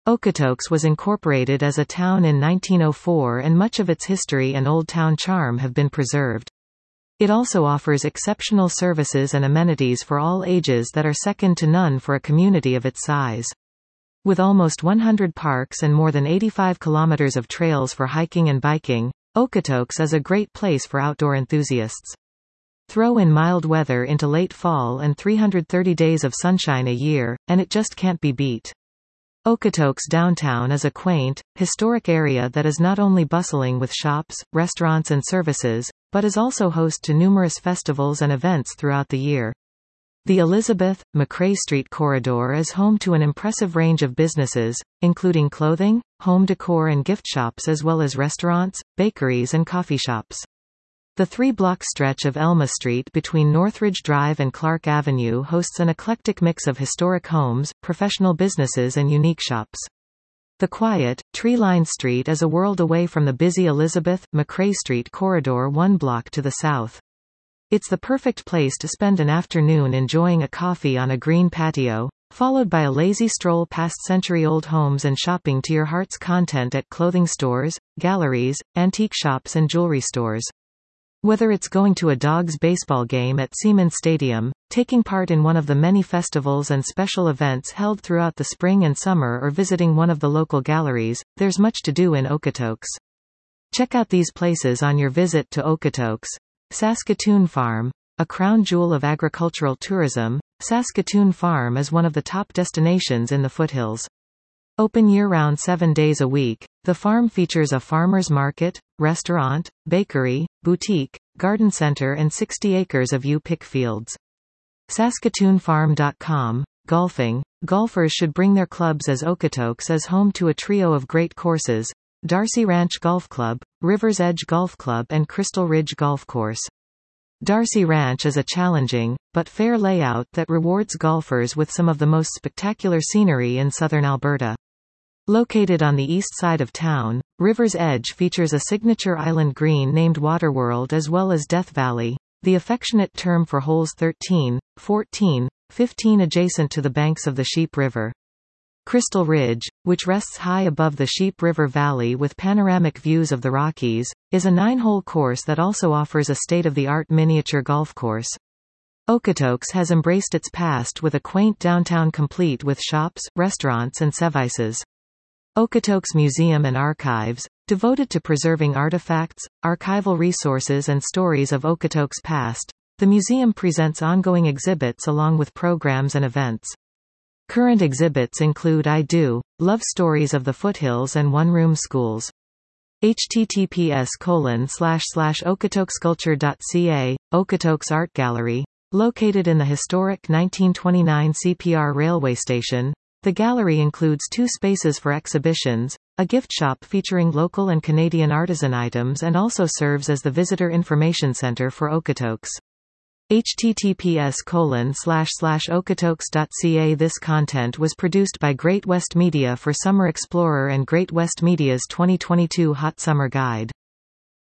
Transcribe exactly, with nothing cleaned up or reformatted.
Okotoks was incorporated as a town in nineteen oh four, and much of its history and old town charm have been preserved. It also offers exceptional services and amenities for all ages that are second to none for a community of its size. With almost one hundred parks and more than eighty-five kilometers of trails for hiking and biking, Okotoks is a great place for outdoor enthusiasts. Throw in mild weather into late fall and three hundred thirty days of sunshine a year, and it just can't be beat. Okotoks downtown is a quaint, historic area that is not only bustling with shops, restaurants and services, but is also host to numerous festivals and events throughout the year. The Elizabeth McCrae Street corridor is home to an impressive range of businesses, including clothing, home decor and gift shops, as well as restaurants, bakeries and coffee shops. The three-block stretch of Elma Street between Northridge Drive and Clark Avenue hosts an eclectic mix of historic homes, professional businesses and unique shops. The quiet, tree-lined street is a world away from the busy Elizabeth McCrae Street corridor one block to the south. It's the perfect place to spend an afternoon enjoying a coffee on a green patio, followed by a lazy stroll past century-old homes and shopping to your heart's content at clothing stores, galleries, antique shops and jewelry stores. Whether it's going to a Dogs baseball game at Seaman Stadium, taking part in one of the many festivals and special events held throughout the spring and summer, or visiting one of the local galleries, there's much to do in Okotoks. Check out these places on your visit to Okotoks. Saskatoon Farm. A crown jewel of agricultural tourism, Saskatoon Farm is one of the top destinations in the foothills. Open year-round seven days a week, the farm features a farmer's market, restaurant, bakery, boutique, garden center and sixty acres of U-pick fields. Saskatoon Farm dot com. Golfing. Golfers should bring their clubs, as Okotoks is home to a trio of great courses: Darcy Ranch Golf Club, River's Edge Golf Club and Crystal Ridge Golf Course. Darcy Ranch is a challenging, but fair layout that rewards golfers with some of the most spectacular scenery in southern Alberta. Located on the east side of town, River's Edge features a signature island green named Waterworld, as well as Death Valley, the affectionate term for holes thirteen, fourteen, fifteen adjacent to the banks of the Sheep River. Crystal Ridge, which rests high above the Sheep River Valley with panoramic views of the Rockies, is a nine-hole course that also offers a state-of-the-art miniature golf course. Okotoks has embraced its past with a quaint downtown complete with shops, restaurants and services. Okotoks Museum and Archives, devoted to preserving artifacts, archival resources and stories of Okotoks' past, the museum presents ongoing exhibits along with programs and events. Current exhibits include I Do, Love Stories of the Foothills and One-Room Schools. https colon slash slash okotoksculture dot ca, Okotoks Art Gallery. Located in the historic nineteen twenty-nine C P R railway station, the gallery includes two spaces for exhibitions, a gift shop featuring local and Canadian artisan items, and also serves as the visitor information center for Okotoks. https colon slash slash okotoks dot ca. This content was produced by Great West Media for Summer Explorer and Great West Media's twenty twenty-two Hot Summer Guide.